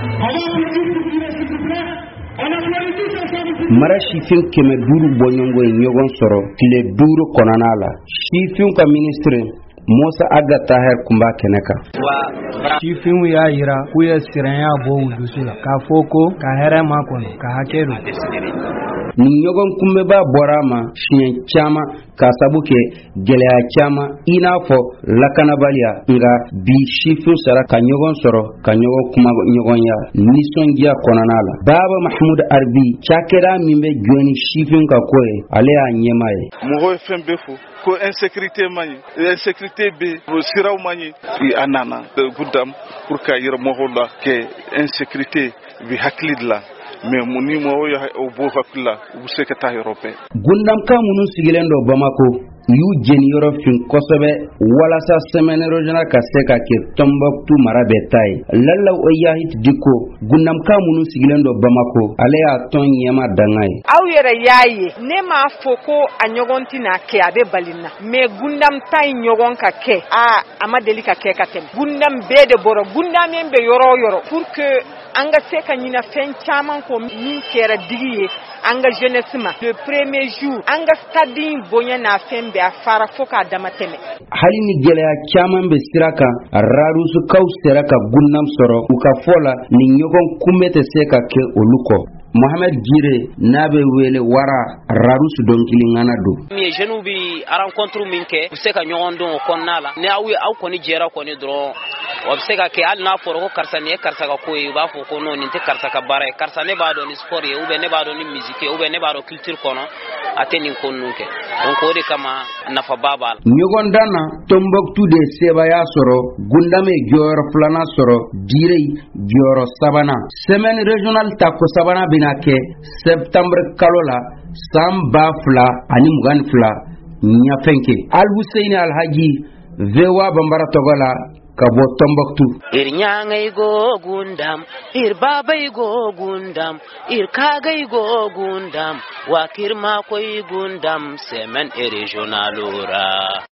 mara sifin kɛmɛ duuru bɔɲɔgɔngo ye ɲɔgɔn sɔrɔ tile 5 kɔnɔna la. Sifin ka ministre Musa Aga Taher kun b'a kɛnɛ kan. Sifinw y'a yira k'u ye siranya bɔ u dusu la k'a fɔ ko ka hɛrɛ ma kɔnɔ ka hakɛ don. Ni ɲɔgɔn kunbɛba bɔra ma fiɲɛ caman ka sabu kɛ gɛlɛya caman i n'a fɔ lakanabaliya, nka bi sifin sara ka ɲɔgɔn sɔrɔ ka ɲɔgɔn kuma ɲɔgɔnya nisɔndiya kɔnɔna la. Baba Mahmud Arbi cakɛda min bɛ jɔn ni sifin ka ko ye ale y'a ɲɛma ye. Mɔgɔ ye fɛn bɛɛ fɔ ko insécurité man ɲi, insécurité bɛ siraw man ɲi, a nana gudam pour ka yɛrɛ mɔgɔw la kɛ insécurité bi hakili de la. Mais muni mo ya o bo hakila u se ka taa yɔrɔ bɛɛ. Gundamka minnu sigilen don Bamako y'u jeni yɔrɔ fin kosɛbɛ walasa semaine régionale ka se ka kɛ Tombouctou mara bɛɛ ta ye. Lalaw Oyahit Diko Gundamka minnu sigilen don Bamako ale y'a tɔn ɲɛma danga ye. Aw yɛrɛ y'a ye ne m'a fɔ ko a ɲɔgɔn tɛna kɛ a bɛ balina mais Gundam ta in ɲɔgɔn ka kɛ a ma deli ka kɛ ka tɛmɛ. Gundam bɛɛ de bɔra Gundam min bɛ yɔrɔ o yɔrɔ pour que an ka se ka ɲina fɛn caman ko min kɛra digi ye an ka jeunesse ma. Le premier jour an ka stade in bonya n'a fɛn bɛɛ a fara fo k'a dama tɛmɛ. Hali ni gɛlɛya caman bɛ sira kan Rarusukaw sera ka Gundam sɔrɔ u ka fɔ la ni ɲɔgɔn kunbɛ tɛ se ka kɛ olu kɔ. Mohamed Gire n'a bɛ wele wara Rarus dɔnkilingana don. Ni jeunes bi rencontre min kɛ u se ka ɲɔgɔn dɔn o kɔnɔna la ni aw kɔni jɛra kɔni dɔrɔn o bɛ se ka kɛ hali n'a fɔra ko karisa nin ye karisa ka ko ye u b'a fɔ ko non nin tɛ karisa ka baara ye karisa ne b'a dɔn ni sport ye ou bien ne b'a dɔn ni musique ye ou bien ne b'a dɔn culture kɔnɔ a tɛ nin ko ninnu kɛ donc o de kama nafaba b'a la. Ɲɔgɔn dan na Tombouctou de sebaya sɔrɔ Gundam ye jɔyɔrɔ 2nan sɔrɔ Gire jɔyɔrɔ 3nan. Semaine régionale ta ko 3nan bɛna kɛ septembre kalo la san 2022 ɲafɛnkɛ. Al-Hussein Alhaji VOA Bambara tɔgɔ la ka bɔ Tombouctou. Ir nyangay go Gundam, ir babay go Gundam, ir kagay go Gundam, wakir ma koy Gundam, semen e regionalura.